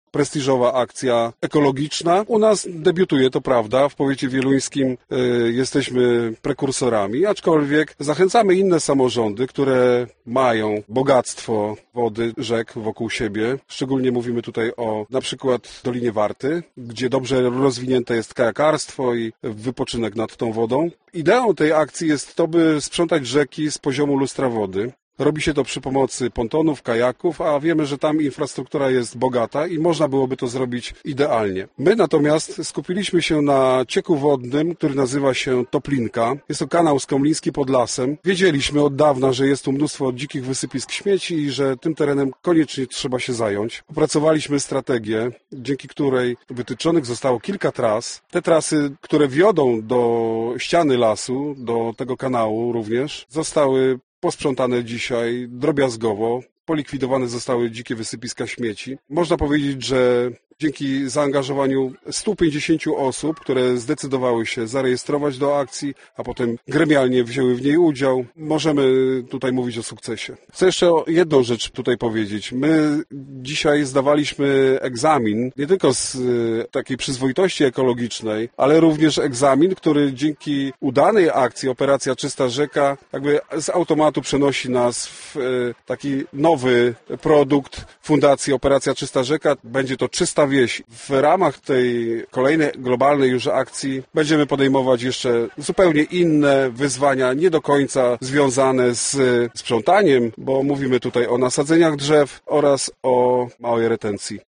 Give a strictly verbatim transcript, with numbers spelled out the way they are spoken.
prestiżowa akcja ekologiczna. U nas debiutuje, to prawda, w powiecie wieluńskim y, jesteśmy prekursorami, aczkolwiek zachęcamy inne samorządy, które mają bogactwo wody, rzek wokół siebie. Szczególnie mówimy tutaj o na przykład Dolinie Warty, gdzie dobrze rozwinięte jest kajakarstwo i wypoczynek nad tą wodą. Ideą tej akcji jest to, by sprzątać rzeki z poziomu lustra wody. Robi się to przy pomocy pontonów, kajaków, a wiemy, że tam infrastruktura jest bogata i można byłoby to zrobić idealnie. My natomiast skupiliśmy się na cieku wodnym, który nazywa się Toplinka. Jest to kanał skomliński pod lasem. Wiedzieliśmy od dawna, że jest tu mnóstwo dzikich wysypisk śmieci i że tym terenem koniecznie trzeba się zająć. Opracowaliśmy strategię, dzięki której wytyczonych zostało kilka tras. Te trasy, które wiodą do ściany lasu, do tego kanału również, zostały posprzątane dzisiaj drobiazgowo, polikwidowane zostały dzikie wysypiska śmieci. Można powiedzieć, że dzięki zaangażowaniu stu pięćdziesięciu osób, które zdecydowały się zarejestrować do akcji, a potem gremialnie wzięły w niej udział, możemy tutaj mówić o sukcesie. Chcę jeszcze jedną rzecz tutaj powiedzieć. My dzisiaj zdawaliśmy egzamin, nie tylko z takiej przyzwoitości ekologicznej, ale również egzamin, który dzięki udanej akcji Operacja Czysta Rzeka jakby z automatu przenosi nas w taki nowy produkt Fundacji Operacja Czysta Rzeka. Będzie to czysta wieś. W ramach tej kolejnej globalnej już akcji będziemy podejmować jeszcze zupełnie inne wyzwania, nie do końca związane z sprzątaniem, bo mówimy tutaj o nasadzeniach drzew oraz o małej retencji.